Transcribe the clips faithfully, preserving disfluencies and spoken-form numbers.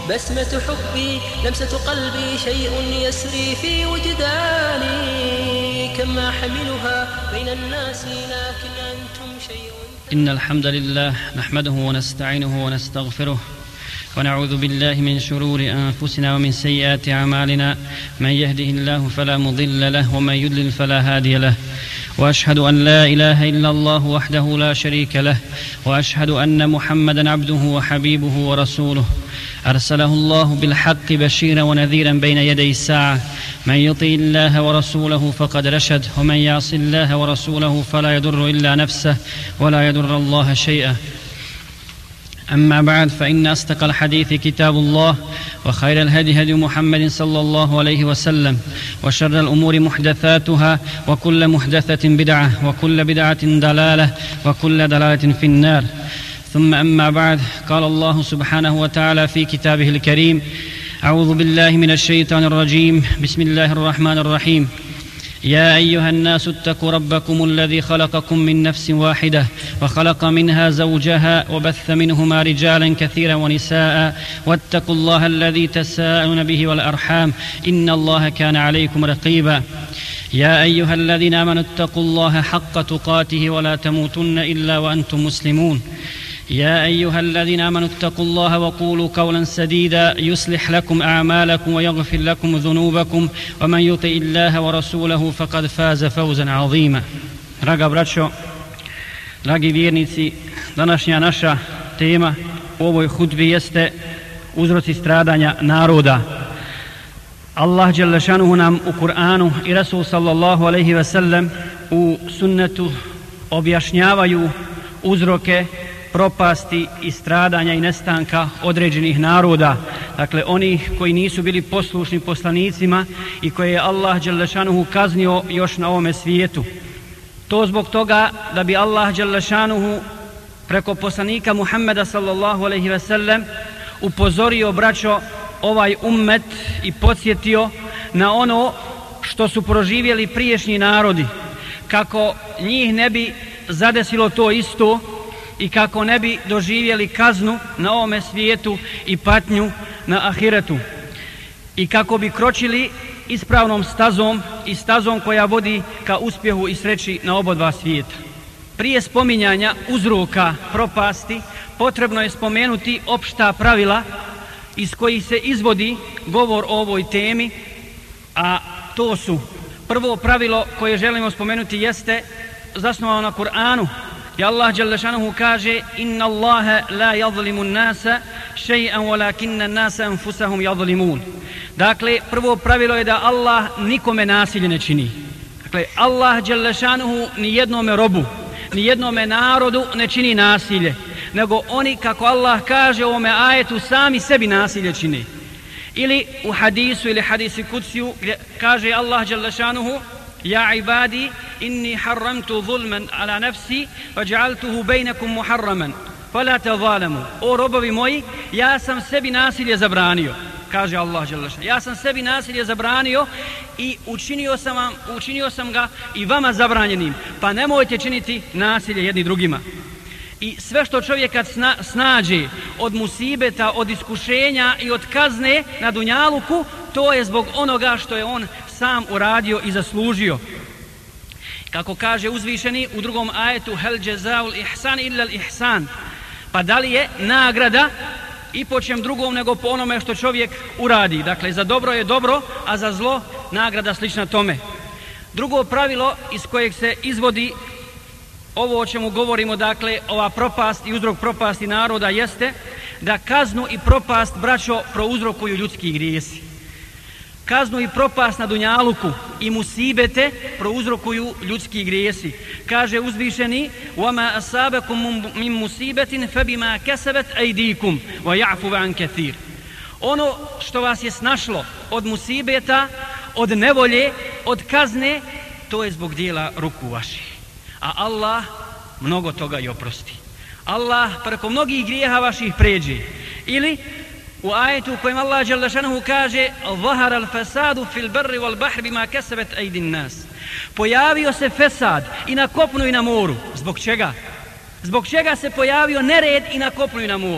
بسمة حبي لمسة قلبي شيء يسري في وجداني كما حملها بين الناس لكن أنتم شيء. إن الحمد لله نحمده ونستعينه ونستغفره ونعوذ بالله من شرور أنفسنا ومن سيئات أعمالنا من يهده الله فلا مضل له ومن يضلل فلا هادي له وأشهد أن لا إله إلا الله وحده لا شريك له وأشهد أن محمدا عبده وحبيبه ورسوله أرسله الله بالحق بشيرا ونذيرا بين يدي الساعة من يطع الله ورسوله فقد رشد ومن يعص الله ورسوله فلا يضر إلا نفسه ولا يضر الله شيئا. أما بعد فإن أصدق الحديث كتاب الله وخير الهدي هدي محمد صلى الله عليه وسلم وشر الأمور محدثاتها وكل محدثة بدعة وكل بدعة ضلالة وكل ضلالة في النار. ثم أما بعد قال الله سبحانه وتعالى في كتابه الكريم أعوذ بالله من الشيطان الرجيم بسم الله الرحمن الرحيم يا أيها الناس اتقوا ربكم الذي خلقكم من نفس واحدة وخلق منها زوجها وبث منهما رجالا كثيرا ونساء واتقوا الله الذي تساءلون به والأرحام إن الله كان عليكم رقيبا يا أيها الذين آمنوا اتقوا الله حق تقاته ولا تموتن إلا وأنتم مسلمون يا أيها الذين آمنوا اتقوا الله وقولوا قولا سديدا يصلح لكم أعمالكم ويغفر لكم ذنوبكم ومن يطع الله ورسوله فقد فاز فوزا عظيما. Draga braćo, dragi vjernici, današnja naša tema u ovoj hudbi jeste uzroci stradanja naroda. Allah dželle šanuhu nam u Kur'anu i Rasul sallallahu alejhi ve sellem u sunnetu objašnjavaju uzroke propasti i stradanja i nestanka određenih naroda, dakle onih koji nisu bili poslušni poslanicima i koje je Allah dželle šanuhu kaznio još na ovome svijetu. To zbog toga da bi Allah dželle šanuhu preko poslanika Muhammeda sallallahu alejhi ve sellem upozorio, braćo, ovaj ummet i podsjetio na ono što su proživjeli prijašnji narodi, kako njih ne bi zadesilo to isto i kako ne bi doživjeli kaznu na ovome svijetu i patnju na ahiretu, i kako bi kročili ispravnom stazom i stazom koja vodi ka uspjehu i sreći na obodva svijeta. Prije spominjanja uzroka propasti potrebno je spomenuti opšta pravila iz kojih se izvodi govor o ovoj temi, a to su: prvo pravilo koje želimo spomenuti jeste zasnovano na Kur'anu. I Allah dželle šanuhu kaže: inna Allaha la yadhlimu an-nasa shay'an walakinna an-nasa anfusahum yadhlimun. Dakle, prvo pravilo je da Allah nikome nasilje ne čini. Dakle, Allah dželle šanuhu ni jednome robu, ni jednome narodu ne čini nasilje, nego oni, kako Allah kaže u ovome ajetu, sami sebi nasilje čine. Ili u hadisu ili hadisi kudsiju gdje kaže Allah dželle šanuhu: ja ibadi inni harramtu zulman ala nafsi faj'altuhu bainakum muharraman fala tazalamu. O robovi moji, ja sam sebi nasilje zabranio, kaže Allah dželle šanuhu. Ja sam sebi nasilje zabranio i učinio sam vam, učinio sam ga i vama zabranjenim, pa nemojte činiti nasilje jedni drugima. I sve što čovjek kad sna, snađe od musibeta, od iskušenja i od kazne na dunjaluku, to je zbog onoga što je on sam uradio i zaslužio. Kako kaže uzvišeni u drugom ajetu: hel jazaul ihsan illa al ihsan. Pa da li je nagrada i po čem drugom nego po onome što čovjek uradi? Dakle, za dobro je dobro, a za zlo nagrada slična tome. Drugo pravilo iz kojeg se izvodi ovo o čemu govorimo, dakle ova propast i uzrok propasti naroda, jeste da kaznu i propast, braćo, prouzrokuju ljudski grijesi. Kaznu i propast na dunjaluku i musibete prouzrokuju ljudski grijesi. Kaže uzvišeni: وَمَا أَصَابَكُم مِّن مُّصِيبَةٍ فَبِمَا كَسَبَتْ أَيْدِيكُمْ وَيَعْفُو عَن كَثِيرٍ. Ono što vas je snašlo od musibeta, od nevolje, od kazne, to je zbog dijela ruku vaših. A Allah mnogo toga i oprosti. Allah preko mnogih grijeha vaših pređe. Ili u ajetu u kojem Allah dželle šanuhu kaže: "Zahara al-fasadu fil barri wal bahri bima kasabat aydin nas." Pojavio se fesad i na kopnu i na moru. Zbog čega? Zbog čega se pojavio nered i na kopnu i na moru?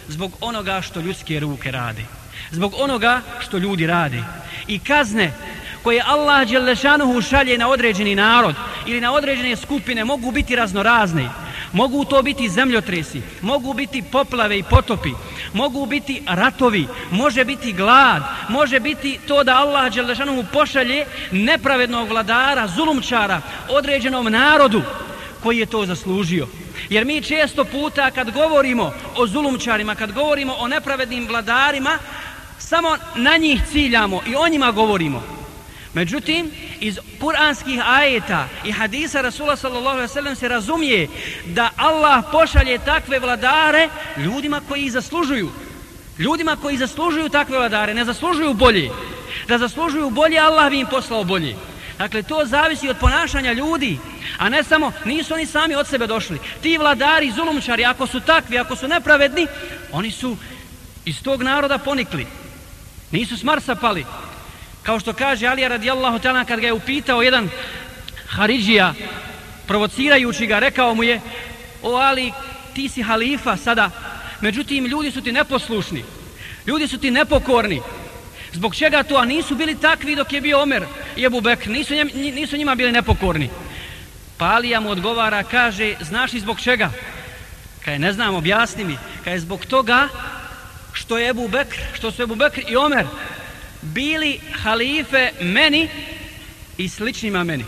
zbog onoga što ljudske ruke rade, zbog onoga što ljudi rade. I kazne koje Allah dželešanuhu šalje na određeni narod ili na određene skupine mogu biti raznorazne. Mogu to biti zemljotresi, mogu biti poplave i potopi, mogu biti ratovi, može biti glad, može biti to da Allah dželešanuhu pošalje nepravednog vladara, zulumčara određenom narodu koji je to zaslužio. Jer mi često puta kad govorimo o zulumčarima, kad govorimo o nepravednim vladarima, samo na njih ciljamo i o njima govorimo. Međutim, iz kuranskih ajeta i hadisa Rasula sallallahu alejhi ve sellem se razumije da Allah pošalje takve vladare ljudima koji ih zaslužuju. Ljudima koji zaslužuju takve vladare, ne zaslužuju bolje. Da zaslužuju bolje, Allah bi im poslao bolje. Dakle, to zavisi od ponašanja ljudi, a ne samo, nisu oni sami od sebe došli. Ti vladari, zulumčari, ako su takvi, ako su nepravedni, oni su iz tog naroda ponikli. Nisu s Marsa pali. Kao što kaže Alija radijallahu ta'ala kad ga je upitao jedan Haridžija, provocirajući ga, rekao mu je: o Ali, ti si halifa sada, međutim ljudi su ti neposlušni, ljudi su ti nepokorni. Zbog čega to? A nisu bili takvi dok je bio Omer i Ebu Bekr, nisu, njem, nisu njima bili nepokorni. Pa Alija mu odgovara, kaže: znaš li zbog čega? Kaže: ne znam, objasni mi. Kaže: zbog toga što je Ebu Bekr, što su Ebu Bekr i Omer bili halife meni i sličnima meni,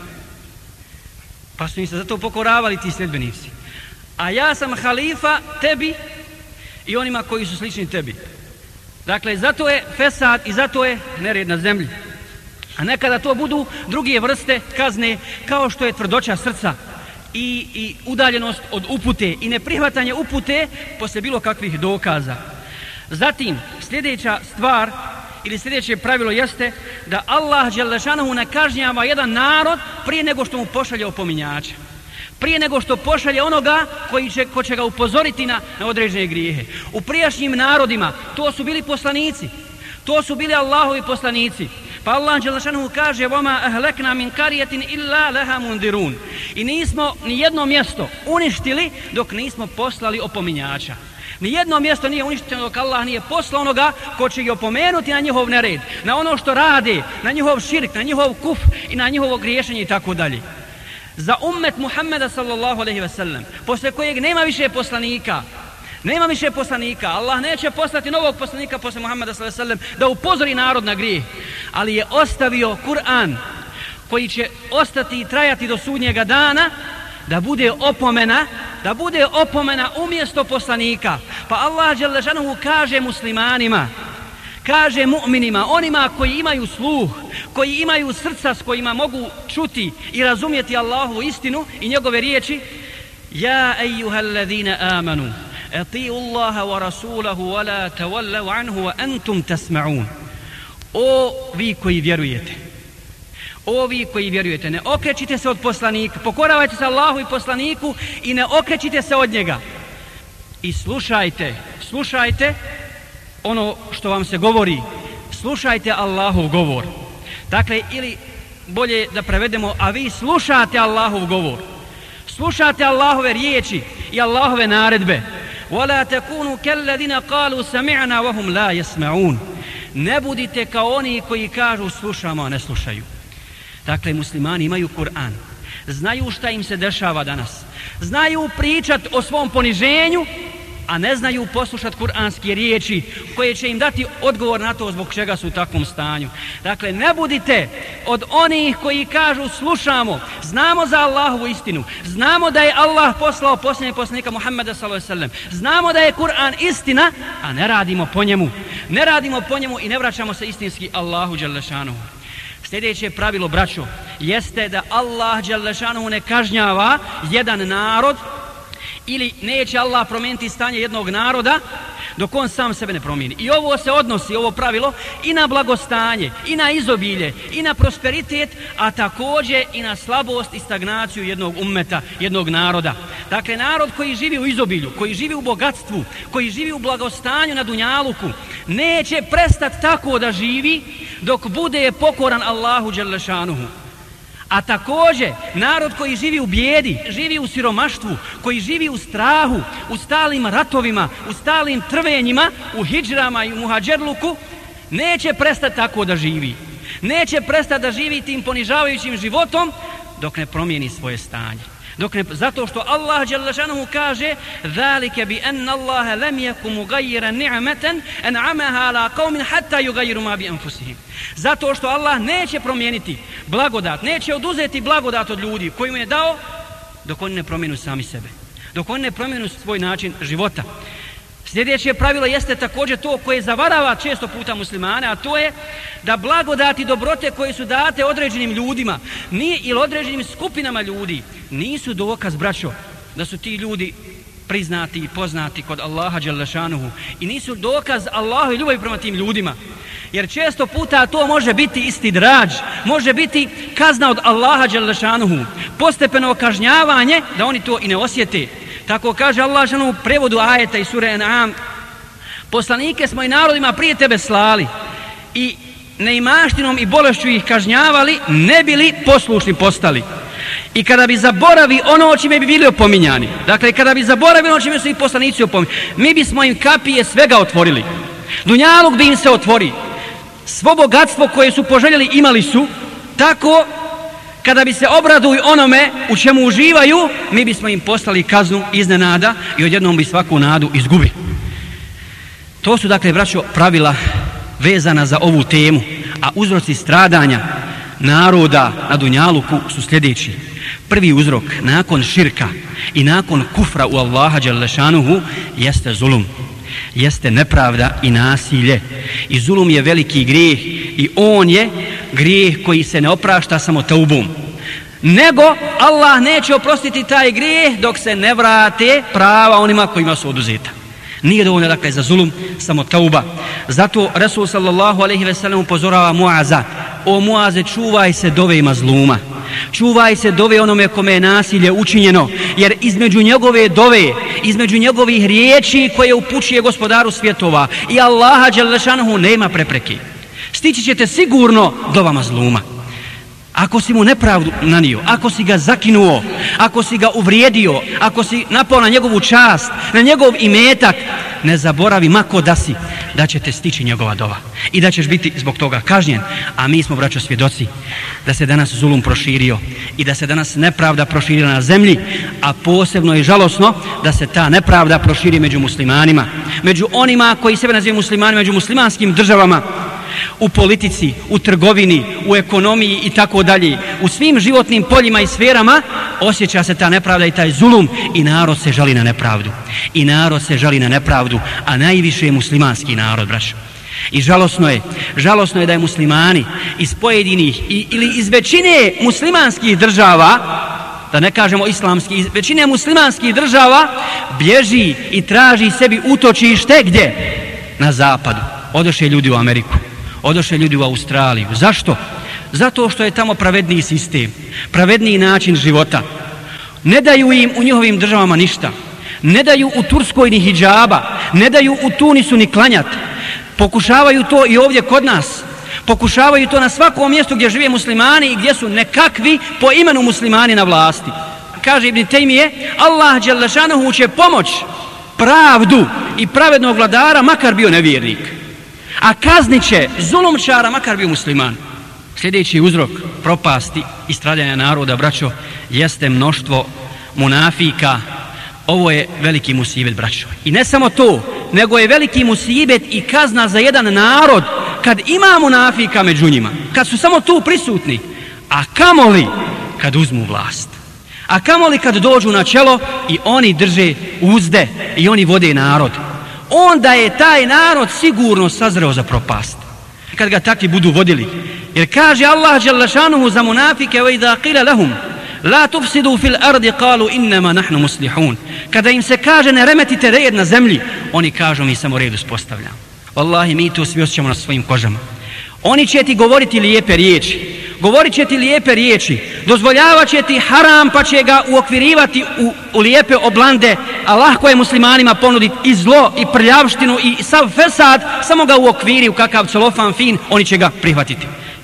pa su im se zato pokoravali ti sljedbenici. A ja sam halifa tebi i onima koji su slični tebi. Dakle, zato je fesad i zato je nered na zemlji. A nekada to budu druge vrste kazne, kao što je tvrdoća srca i, i udaljenost od upute i neprihvatanje upute poslije bilo kakvih dokaza. Zatim, sljedeća stvar ili sljedeće pravilo jeste da Allah dželešanohu ne kažnjava jedan narod prije nego što mu pošalje opominjača. Prije nego što pošalje onoga koji će, ko će ga upozoriti na, na određene grijehe. U prijašnjim narodima to su bili poslanici, to su bili Allahovi poslanici. Pa Allah dželešanohu kaže: وَمَا أَهْلَكْنَا مِنْ قَرْيَةٍ إِلَّا لَهَا مُنْذِرُونَ. I nismo ni jedno mjesto uništili dok nismo poslali opominjača. Nijedno mjesto nije uništeno dok Allah nije poslao onoga ko će ih opomenuti na njihov nered, na ono što rade, na njihov širk, na njihov kuf i na njihovo griješenje i tako dalje. Za ummet Muhammeda sallallahu alejhi ve sellem, posle kojeg nema više poslanika, nema više poslanika, Allah neće poslati novog poslanika posle Muhammeda sallallahu alejhi ve sellem da upozori narod na grijeh, ali je ostavio Kur'an koji će ostati i trajati do sudnjega dana, da bude opomena, da bude opomena umjesto poslanika. Pa Allah dželle šanehu kaže muslimanima, kaže mu'minima, onima koji imaju sluh, koji imaju srca s kojima mogu čuti i razumjeti Allahovu istinu i njegove riječi: ja ejuhallazina amanu ati'u Allaha wa rasulahu wa la tawallu anhu wa antum tasma'un. O vi koji vjerujete, o vi koji vjerujete, ne okrećite se od poslanika, pokoravajte se Allahu i poslaniku i ne okrećite se od njega. I slušajte, slušajte ono što vam se govori, slušajte Allahov govor. Dakle, ili bolje da prevedemo, a vi slušate Allahov govor, slušate Allahove riječi i Allahove naredbe. وَلَا تَكُونُوا كَالَّذِينَ قَالُوا سَمِعْنَا وَهُمْ لَا يَسْمَعُونَ. Ne budite kao oni koji kažu slušamo, a ne slušaju. Dakle, muslimani imaju Kur'an, znaju šta im se dešava danas, znaju pričat o svom poniženju, a ne znaju poslušat kuranske riječi koje će im dati odgovor na to zbog čega su u takvom stanju. Dakle, ne budite od onih koji kažu slušamo, znamo za Allahovu istinu, znamo da je Allah poslao posljednjeg poslanika Muhammeda sallallahu alejhi ve sellem, znamo da je Kur'an istina, a ne radimo po njemu, ne radimo po njemu i ne vraćamo se istinski Allahu dželle šanehu. Sljedeće pravilo, braćo, jeste da Allah dželle šanehu ne kažnjava jedan narod ili neće Allah promijeniti stanje jednog naroda dok on sam sebe ne promijeni. I ovo se odnosi, ovo pravilo, i na blagostanje, i na izobilje, i na prosperitet, a također i na slabost i stagnaciju jednog ummeta, jednog naroda. Dakle, narod koji živi u izobilju, koji živi u bogatstvu, koji živi u blagostanju na dunjaluku, neće prestati tako da živi dok bude pokoran Allahu dželle šanuhu. A također, narod koji živi u bijedi, živi u siromaštvu, koji živi u strahu, u stalim ratovima, u stalim trvenjima, u hidžrama i u muhađerluku, neće prestati tako da živi. Neće prestati da živi tim ponižavajućim životom dok ne promijeni svoje stanje. Dok ne, zato što Allah dželle šanuhu kaže zalike bi anna Allaha lam yakum mughayyiran ni'matan an'amaha ala qaumin hatta yughayyiru ma bi anfusihim. Zato što Allah neće promijeniti blagodat, neće oduzeti blagodat od ljudi koji mu je dao dok oni ne promijenu sami sebe, dok oni ne promijenu svoj način života. Sljedeće pravilo jeste također to koje zavarava često puta muslimane, a to je da blagodati dobrote koje su date određenim ljudima nije, ili određenim skupinama ljudi nisu dokaz, braćo, da su ti ljudi priznati i poznati kod Allaha dželle šanuhu i nisu dokaz Allahu i ljubavi prema tim ljudima. Jer često puta to može biti istidrađ, može biti kazna od Allaha dželle šanuhu, postepeno kažnjavanje da oni to i ne osjete. Tako kaže Allah u prevodu ajeta iz sure An'am: poslanike smo i narodima prije tebe slali i neimaštinom i bolešću ih kažnjavali, ne bili poslušni postali. I kada bi zaboravi ono o čime bi bili opominjani, dakle kada bi zaboravili ono čime su ih poslanici opominjani, mi bismo im kapije svega otvorili. Dunjaluk bi im se otvori. Svo bogatstvo koje su poželjeli imali su, tako kada bi se obraduju onome u čemu uživaju, mi bismo im poslali kaznu iznenada i odjednom bi svaku nadu izgubi. To su, dakle, braćo, pravila vezana za ovu temu, a uzroci stradanja naroda na Dunjaluku su sljedeći. Prvi uzrok nakon širka i nakon kufra u Allaha dželle šanuhu jeste zulum, jeste nepravda i nasilje. I zulum je veliki grijeh i on je grijeh koji se ne oprašta samo teubom, nego Allah neće oprostiti taj grijeh dok se ne vrate prava onima kojima su oduzeta. Nije dovoljno, dakle, za zulum samo tauba. Zato Rasul sallallahu alejhi ve sellem upozorava Muaza: o Muaze, čuvaj se dove mazluma, čuvaj se dove onome kome je nasilje učinjeno, jer između njegove dove, između njegovih riječi koje upućuje gospodaru svjetova i Allaha dželle šanuhu nema prepreke. Stići ćete sigurno dova mazluma. Ako si mu nepravdu nanio, ako si ga zakinuo, ako si ga uvrijedio, ako si napao na njegovu čast, na njegov imetak, ne zaboravi mako da si, da će te stići njegova dova i da ćeš biti zbog toga kažnjen. A mi smo, braćo, svjedoci da se danas zulum proširio i da se danas nepravda proširila na zemlji, a posebno je žalosno da se ta nepravda proširi među muslimanima, među onima koji sebe nazivaju muslimanima, među muslimanskim državama, u politici, u trgovini, u ekonomiji i tako dalje. U svim životnim poljima i sferama osjeća se ta nepravda i taj zulum i narod se žali na nepravdu. I narod se žali na nepravdu, a najviše je muslimanski narod, braćo. I žalosno je, žalosno je da je muslimani iz pojedinih i, ili iz većine muslimanskih država, da ne kažemo islamskih, iz većine muslimanskih država bježi i traži sebi utočište gdje? Na zapadu. Odoše ljudi u Ameriku, odoše ljudi u Australiju. Zašto? Zato što je tamo pravedniji sistem, pravedniji način života. Ne daju im u njihovim državama ništa. Ne daju u Turskoj ni hidžaba, ne daju u Tunisu ni klanjat. Pokušavaju to i ovdje kod nas. Pokušavaju to na svakom mjestu gdje žive muslimani i gdje su nekakvi po imenu muslimani na vlasti. Kaže Ibn Tejmije, Allah dželle šanuhu će pomoć pravdu i pravednog vladara makar bio nevjernik, a kaznit će zulumčara makar bio musliman. Sljedeći uzrok propasti i stradanja naroda, braćo, jeste mnoštvo munafika. Ovo je veliki musibet, braćo. I ne samo to, nego je veliki musibet i kazna za jedan narod kad ima munafika među njima, kad su samo tu prisutni, a kamoli kad uzmu vlast, a kamoli kad dođu na čelo i oni drže uzde i oni vode narod. Onda je taj narod sigurno sazreo za propast kad ga takvi budu vodili. Jer kaže Allah dželle šanuhu za munafike: wa idha qila lahum la tufsidu fil ardi qalu innama nahnu muslihun. Kada im se kaže ne remetite red na zemlji, oni kažu mi samo red uspostavljamo. Wallahi, mi to svi osjećamo na svojim kožama. Oni će ti govoriti lijepe riječi, govorit će ti lijepe riječi, dozvoljavat će ti haram pa će ga uokvirivati u, u lijepe oblande, a lahko je muslimanima ponuditi i zlo i prljavštinu i sav fesad, samo ga uokviri u kakav celofan fin, oni će ga prihvatiti.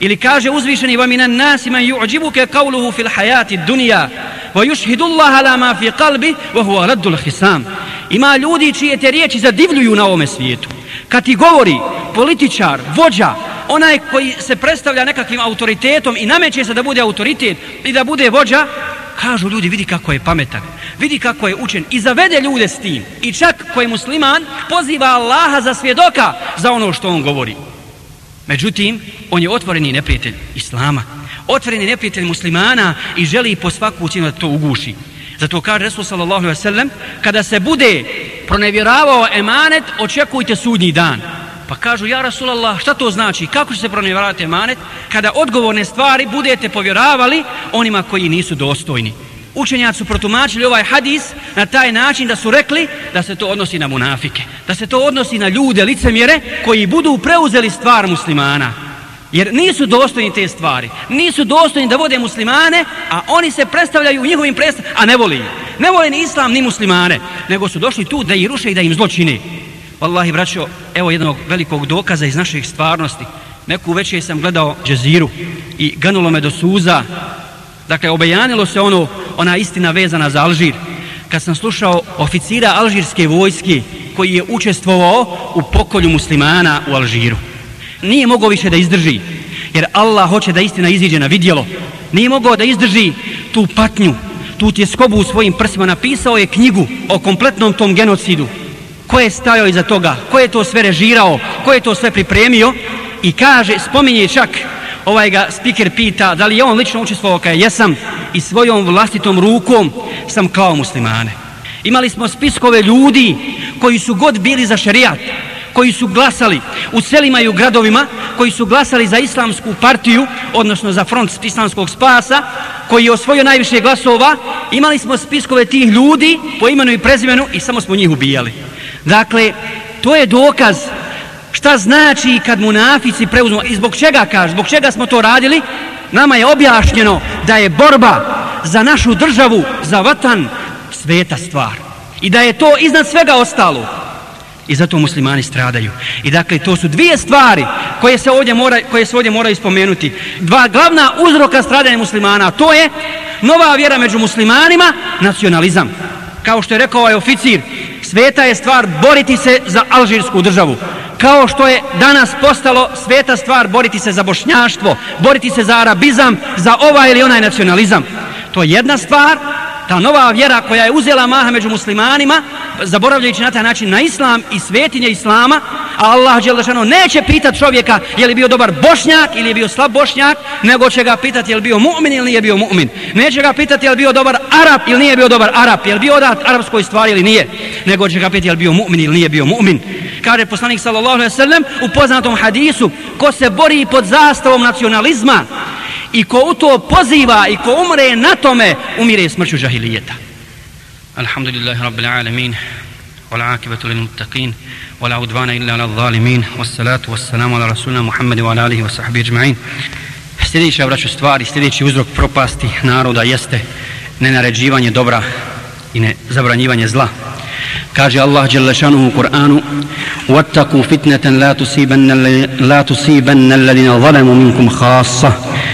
Ili kaže uzvišeni wa minan nasi man yu'jibuka qawluhu fil hayati dunya wa yushhidu Allah ala ma fi qalbi wa huwa raddul hisam. Ima ljudi čije te riječi zadivljuju na ovome svijetu. Kad ti govori političar, vođa, onaj koji se predstavlja nekakvim autoritetom i nameće se da bude autoritet i da bude vođa, kažu ljudi vidi kako je pametan, vidi kako je učen i zavede ljude s tim. I čak koji musliman poziva Allaha za svjedoka za ono što on govori. Međutim, on je otvoreni neprijatelj Islama, otvoreni neprijatelj muslimana i želi po svaku cijenu da to uguši. Zato kaže Resul sallallahu alejhi ve sellem, kada se bude pronevjeravao emanet, očekujte sudnji dan. Pa kažu, ja Rasulallah, šta to znači? Kako će se pronevjeravati emanet? Kada odgovorne stvari budete povjeravali onima koji nisu dostojni. Učenjaci su protumačili ovaj hadis na taj način da su rekli da se to odnosi na munafike, da se to odnosi na ljude, licemjere koji budu preuzeli stvar muslimana. Jer nisu dostojni te stvari, nisu dostojni da vode muslimane, a oni se predstavljaju u njihovim predstavljama, a ne voli. Ne vole ni islam, ni muslimane, nego su došli tu da ih ruše i da im zlo čine. Wallahi, braćo, evo jednog velikog dokaza iz naših stvarnosti. Neku večer sam gledao Džeziru i ganulo me do suza. Dakle, obejanilo se ono, ona istina vezana za Alžir. Kad sam slušao oficira alžirske vojske koji je učestvovao u pokolju muslimana u Alžiru. Nije mogao više da izdrži, jer Allah hoće da istina iziđe na vidjelo. Nije mogao da izdrži tu patnju, tu tjeskobu u svojim prsima. Napisao je knjigu o kompletnom tom genocidu. Ko je stajao iza toga, ko je to sve režirao, ko je to sve pripremio, i kaže, spominje čak, ovaj ga spiker pita da li je on lično učestvovao, kaže jesam i svojom vlastitom rukom sam klao muslimane. Imali smo spiskove ljudi koji su god bili za šerijat, koji su glasali u selima i u gradovima, koji su glasali za islamsku partiju, odnosno za front islamskog spasa, koji je osvojio najviše glasova. Imali smo spiskove tih ljudi po imenu i prezimenu i samo smo njih ubijali. Dakle, to je dokaz šta znači kad munafici preuzmu. I zbog čega kaže, zbog čega smo to radili? Nama je objašnjeno da je borba za našu državu, za vatan, sveta stvar. I da je to iznad svega ostalo. I zato muslimani stradaju. I dakle, to su dvije stvari koje se ovdje mora, koje se ovdje moraju spomenuti. Dva glavna uzroka stradanja muslimana, to je nova vjera među muslimanima, nacionalizam. Kao što je rekao ovaj oficir, sveta je stvar boriti se za alžirsku državu. Kao što je danas postalo sveta stvar boriti se za bošnjaštvo, boriti se za arabizam, za ovaj ili onaj nacionalizam. To je jedna stvar, ta nova vjera koja je uzela maha među muslimanima, zaboravljajući na taj način na islam i svetinje islama, a Allah dželešano neće pitati čovjeka je li bio dobar bošnjak ili je bio slab bošnjak, nego će ga pitati je li bio mu'min ili nije bio mu'min. Neće ga pitati je li bio dobar Arab ili nije bio dobar Arab, je li bio odat arapskoj stvari ili nije, nego će ga pitati je li bio mu'min ili nije bio mu'min. Kaže poslanik sallallahu alejhi ve sellem u poznatom hadisu, ko se bori pod zastavom nacionalizma i ko u to poziva i ko umre na tome, umire smrću džahilijeta. Alhamdulillahi rabbil alamin, wal akibatu lil muttaqin, wala udvana illa ala zalimin, wassalatu wassalamu ala rasulina Muhammadu wa ala alihi wa sahbihi ajma'in. Sljedeća, braćo, stvari, sljedeći uzrok propasti naroda jeste nenaređivanje dobra i ne zabranjivanje zla. Kaže Allah dželle šanuhu u Kur'anu: "Wattaqu fitnatan la tusibanna la tusibanna alladhina zalamu minkum khassa."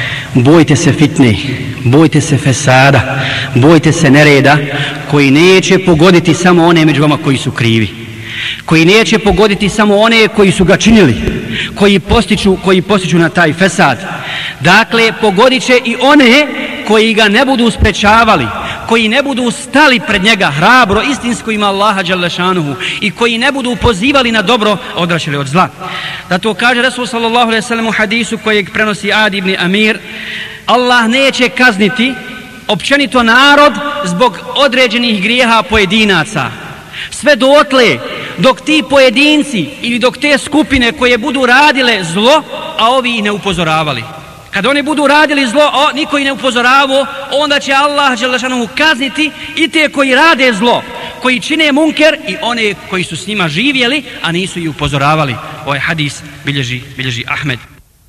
Bojte se fitne, bojte se fesada, bojte se nereda koji neće pogoditi samo one među vama koji su krivi, koji neće pogoditi samo one koji su ga činili, koji postiču, koji postiču na taj fesad. Dakle, pogodit će i one koji ga ne budu sprečavali, koji ne budu stali pred njega hrabro, istinsko ima Allaha dželle šanuhu, i koji ne budu pozivali na dobro, odvraćali od zla. Zato kaže Rasul sallallahu alejhi ve sellem u hadisu kojeg prenosi Adi ibn Amir, Allah neće kazniti općenito narod zbog određenih grijeha pojedinaca. Sve dotle dok ti pojedinci ili dok te skupine koje budu radile zlo, a ovi i ne upozoravali. Kad oni budu radili zlo, a niko ih ne upozoravao, onda će Allah dželle šanuhu kazniti i te koji rade zlo, koji čine munker, i one koji su s njima živjeli, a nisu ih upozoravali. Ovaj hadis bilježi, bilježi Ahmed.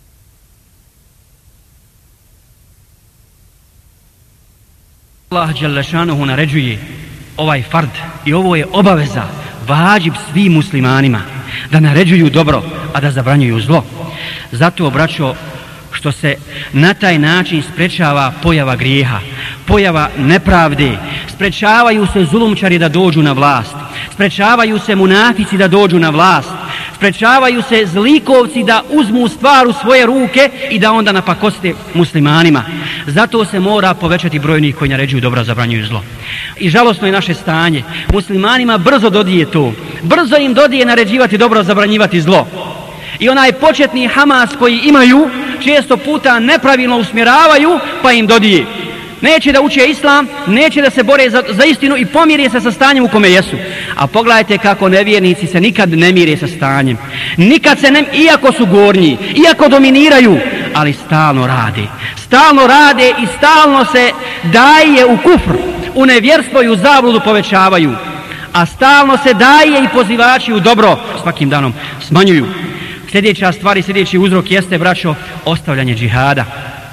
Allah dželle šanuhu naređuje ovaj fard, i ovo je obaveza, vađib svim muslimanima, da naređuju dobro, a da zabranjuju zlo. Zato, braćo, što se na taj način sprečava pojava grijeha, pojava nepravde, sprečavaju se zulumčari da dođu na vlast, sprečavaju se munafici da dođu na vlast, sprečavaju se zlikovci da uzmu stvar u svoje ruke i da onda napakoste muslimanima. Zato se mora povećati broj onih koji naređuju dobro, zabranjuju zlo. I žalosno je naše stanje. Muslimanima brzo dodije to. Brzo im dodije naređivati dobro, zabranjivati zlo. I onaj početni Hamas koji imaju, često puta nepravilno usmjeravaju, pa im dodije. Neće da uče islam, neće da se bore za, za istinu i pomire se sa stanjem u kome jesu. A pogledajte kako nevjernici se nikad ne mire sa stanjem. Nikad se ne, iako su gornji, iako dominiraju, ali stalno rade. Stalno rade i stalno se daje u kufr, u nevjerstvo i u zabludu povećavaju. A stalno se daje i pozivači u dobro, svakim danom smanjuju. Sljedeća stvar i sljedeći uzrok jeste, braćo, ostavljanje džihada.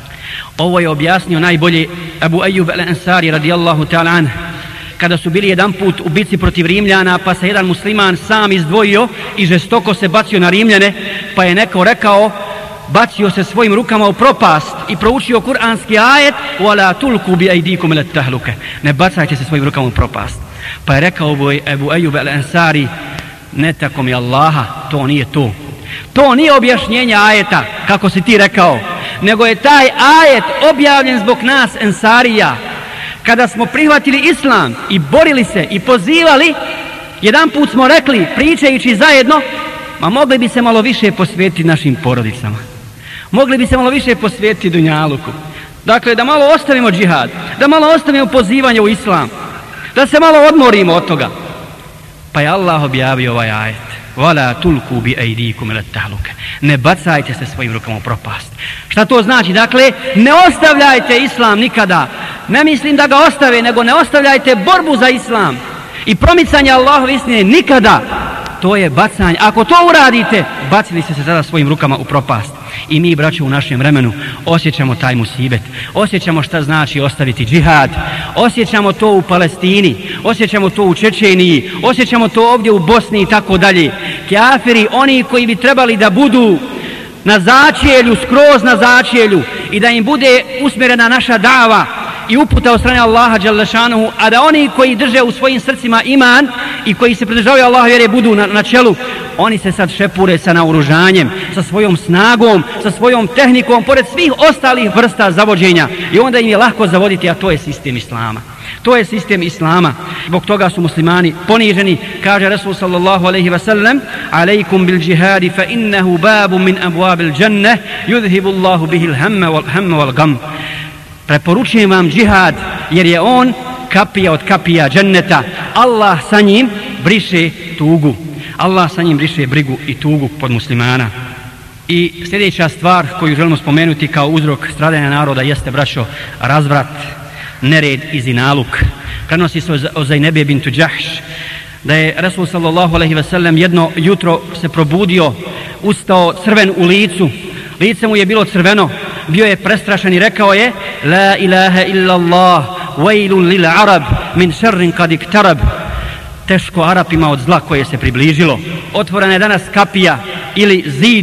Ovo je objasnio najbolje Abu Ayyub al-Ansari radijallahu ta'ala an, kada su bili jedan put u bitci protiv Rimljana, pa se jedan musliman sam izdvojio i žestoko se bacio na Rimljane, pa je neko rekao, bacio se svojim rukama u propast i proučio kuranski ajet wala tulku bi aydikum ila tahluka, ne bacajte se svojim rukama u propast. Pa je rekao Abu Ayyub al-Ansari, ne tako mi Allaha, to nije to. To nije objašnjenje ajeta, kako si ti rekao, nego je taj ajet objavljen zbog nas Ensarija. Kada smo prihvatili islam i borili se i pozivali, jedan put smo rekli, pričajući zajedno, ma mogli bi se malo više posvetiti našim porodicama. Mogli bi se malo više posvetiti dunjaluku. Dakle, da malo ostavimo džihad, da malo ostavimo pozivanje u islam, da se malo odmorimo od toga. Pa je Allah objavio ovaj ajet. Wala tulku bi aydikum ila tahluka. Ne bacajte se svojim rukama u propast. Šta to znači? Dakle, ne ostavljajte islam nikada. Ne mislim da ga ostave, nego ne ostavljajte borbu za islam i promicanje Allahove istine nikada. To je bacanje. Ako to uradite, bacili ste se sada svojim rukama u propast. I mi, braćo, u našem vremenu osjećamo taj musibet. Osjećamo šta znači ostaviti džihad. Osjećamo to u Palestini. Osjećamo to u Čečeniji. Osjećamo to ovdje u Bosni i tako dalje. Kafiri, oni koji bi trebali da budu na začelju, skroz na začelju i da im bude usmjerena naša dava i uputa od strane Allaha dželle šanuhu, a da oni koji drže u svojim srcima iman i koji se pridržavaju Allaha vjere budu na, na čelu, oni se sad šepure sa naoružanjem, sa svojom snagom, sa svojom tehnikom, pored svih ostalih vrsta zavođenja, i onda im je lahko zavoditi, a to je sistem islama. To je sistem islama. Zbog toga su muslimani poniženi. Kaže Rasul sallallahu alejhi ve sellem: "Alejkum bil džihadi fa innahu babun min abwabil dženne yudhibu Allahu bihi al-hamma wal hamma wal gam." Preporučujem vam džihad, jer je on kapija od kapija dženneta. Allah sa njim briše tugu. Allah sa njim briše brigu i tugu pod muslimana. I sljedeća stvar koju želimo spomenuti kao uzrok stradanja naroda jeste, braćo, razvrat, nered i zinaluk. Prenosi se o Zajnebe bintu Džahš da je Rasul sallallahu alejhi ve sellem jedno jutro se probudio, ustao crven u licu, lice mu je bilo crveno, bio je prestrašen i rekao je: "La ilaha illa Allah, wailun lil arab min sharrin kad iktarab." Teško Arapima od zla koje se približilo. Otvorena je danas kapija ili zid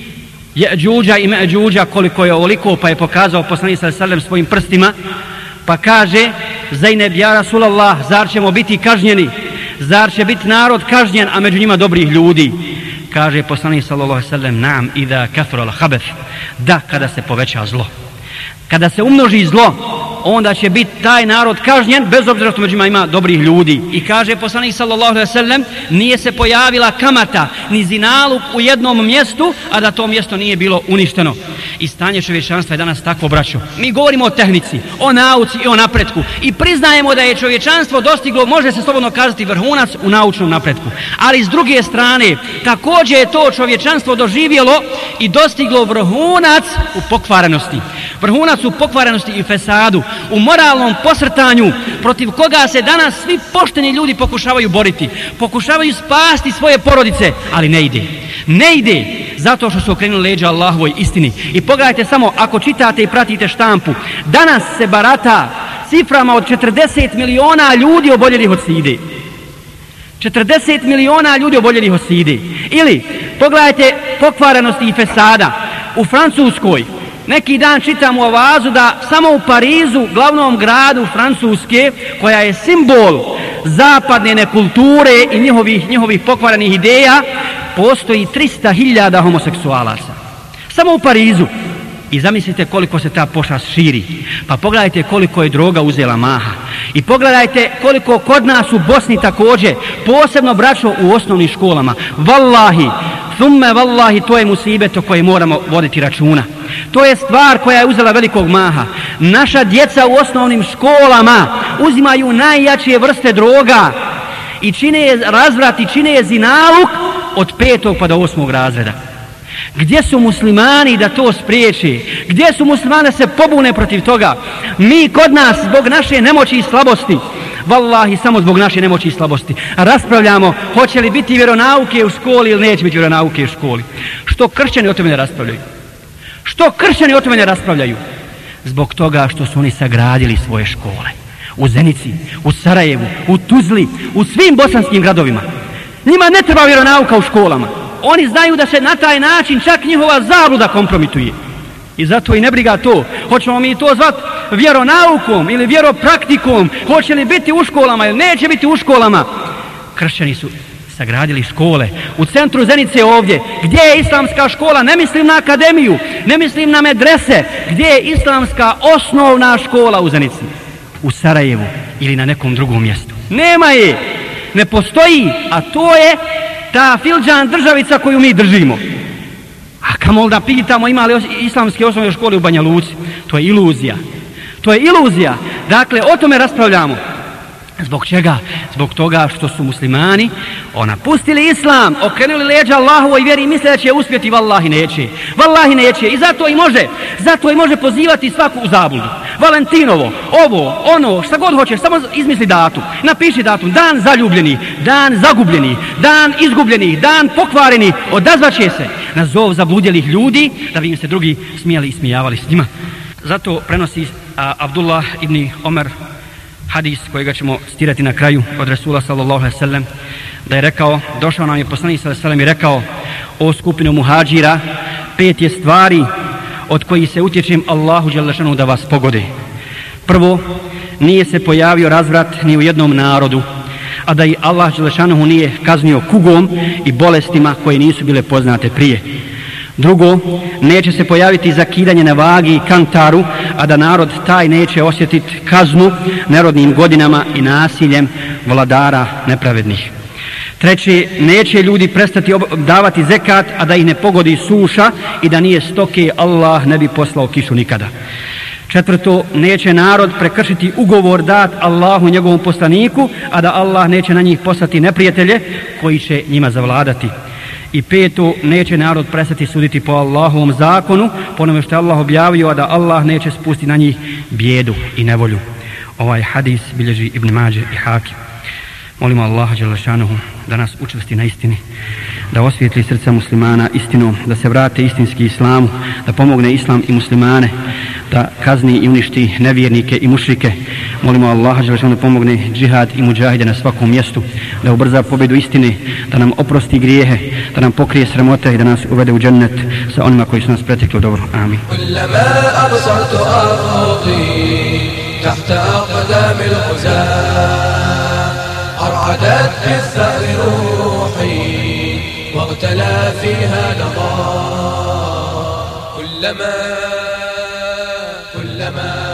Jeđuđa i Međuđa, koliko je ovoliko, pa je pokazao poslanik sallallahu alejhi ve sellem svojim prstima, pa kaže Zajneb: "Ja Rasulallah, zar ćemo biti kažnjeni? Zar će biti narod kažnjen, a među njima dobrih ljudi?" Kaže poslanik sallallahu alejhi ve sellem: "Naam, idha kathura al-khabath." Da, kada se poveća zlo, kada se umnoži zlo, onda će biti taj narod kažnjen, bez obzira što među njima ima dobrih ljudi. I kaže poslanik sallallahu alejhi ve sellem: "Nije se pojavila kamata ni zinaluk u jednom mjestu, a da to mjesto nije bilo uništeno." I stanje čovječanstva je danas tako, braćo. Mi govorimo o tehnici, o nauci i o napretku i priznajemo da je čovječanstvo dostiglo, može se slobodno kazati, vrhunac u naučnom napretku. Ali s druge strane, također je to čovječanstvo doživjelo i dostiglo vrhunac u pokvarenosti. Vrhunac u pokvarenosti i fesadu, u moralnom posrtanju, protiv koga se danas svi pošteni ljudi pokušavaju boriti, pokušavaju spasti svoje porodice, ali ne ide. Ne ide, zato što su okrenuli leđa Allahovoj istini. I pogledajte samo, ako čitate i pratite štampu, danas se barata ciframa od četrdeset miliona ljudi oboljelih od side. četrdeset miliona ljudi oboljelih od side. Ili, pogledajte pokvarenosti i fesada. U Francuskoj Neki dan čitam u avazu da samo u Parizu, glavnom gradu Francuske, koja je simbol zapadne nekulture i njihovih, njihovih pokvaranih ideja, postoji trista hiljada homoseksualaca. Samo u Parizu. I zamislite koliko se ta pošast širi. Pa pogledajte koliko je droga uzela maha. I pogledajte koliko kod nas u Bosni također, posebno braćo u osnovnim školama. Wallahi, thumme wallahi, to je musibet o koje moramo voditi računa. To je stvar koja je uzela velikog maha. Naša djeca u osnovnim školama uzimaju najjačije vrste droga i čine je razvrat i čine je zinaluk od petog pa do osmog razreda. Gdje su muslimani da to spriječi? Gdje su muslimani da se pobune protiv toga? Mi kod nas zbog naše nemoći i slabosti, vallahi samo zbog naše nemoći i slabosti, raspravljamo hoće li biti vjeronauke u školi ili neće biti vjeronauke u školi. Što kršćani o tome ne raspravljaju? Što kršćani o tome ne raspravljaju? Zbog toga što su oni sagradili svoje škole. U Zenici, u Sarajevu, u Tuzli, u svim bosanskim gradovima. Njima ne treba vjeronauka u školama. Oni znaju da se na taj način čak njihova zabluda kompromituje. I zato i ne briga to. Hoćemo mi to zvat vjeronaukom ili vjeropraktikom. Hoće li biti u školama ili neće biti u školama. Kršćani su sagradili škole. U centru Zenice ovdje, gdje je islamska škola, ne mislim na akademiju, ne mislim na medrese, gdje je islamska osnovna škola u Zenici? U Sarajevu ili na nekom drugom mjestu. Nema je. Ne postoji, a to je ta filđan državica koju mi držimo. A kamol da pitamo ima li islamske osnovne škole u Banja Luci? To je iluzija. To je iluzija. Dakle, o tome raspravljamo. Zbog čega? Zbog toga što su muslimani napustili islam, okrenuli leđa Allahovoj vjeri i misle da će uspjeti, vallahi neće. Vallahi neće. I zato i može, zato i može pozivati svaku u zabludu. Valentinovo, ovo, ono, šta god hoćeš, samo izmisli datum. Napiši datum, dan zaljubljenih, dan zagubljenih, dan izgubljenih, dan pokvarenih, odazvaće se na zov zabludjelih ljudi da bi im se drugi smijali i smijavali s njima. Zato prenosi a, Abdullah ibn Omer hadis kojega ćemo citirati na kraju od Resula sallallahu alejhi ve sellem, da je rekao, došao nam je poslanik sallallahu alejhi ve sellem i rekao: o skupinu muhađira, pet je stvari od kojih se utječem Allahu dželle šanu da vas pogode. Prvo, nije se pojavio razvrat ni u jednom narodu, a da i Allah dželle šanu nije kaznio kugom i bolestima koje nisu bile poznate prije. Drugo, neće se pojaviti zakidanje na vagi i kantaru, a da narod taj neće osjetiti kaznu nerodnim godinama i nasiljem vladara nepravednih. Treće, neće ljudi prestati davati zekat, a da ih ne pogodi suša i da nije stoke, Allah ne bi poslao kišu nikada. Četvrto, neće narod prekršiti ugovor dat Allahu njegovom poslaniku, a da Allah neće na njih poslati neprijatelje koji će njima zavladati. I peto, neće narod prestati suditi po Allahovom zakonu, po onome što je Allah objavio, a da Allah neće spustiti na njih bijedu i nevolju. Ovaj hadis bilježi Ibn Mađe i Hakim. Molimo Allaha dželle šanuhu da nas učvrsti na istini, da osvijetli srca muslimana istinom, da se vrate istinski islamu, da pomogne islam i muslimane, da kazni i uništi nevjernike i mušrike. Molimo Allaha dželle šanuhu da pomogne džihad i muđahide na svakom mjestu, da ubrza pobjedu istine, da nam oprosti grijehe, da nam pokrije sramote i da nas uvede u džennet sa onima koji su nas pretekli u dobro. Amin. أرعدت بالثأر روحي واغتلى فيها لظى كلما كلما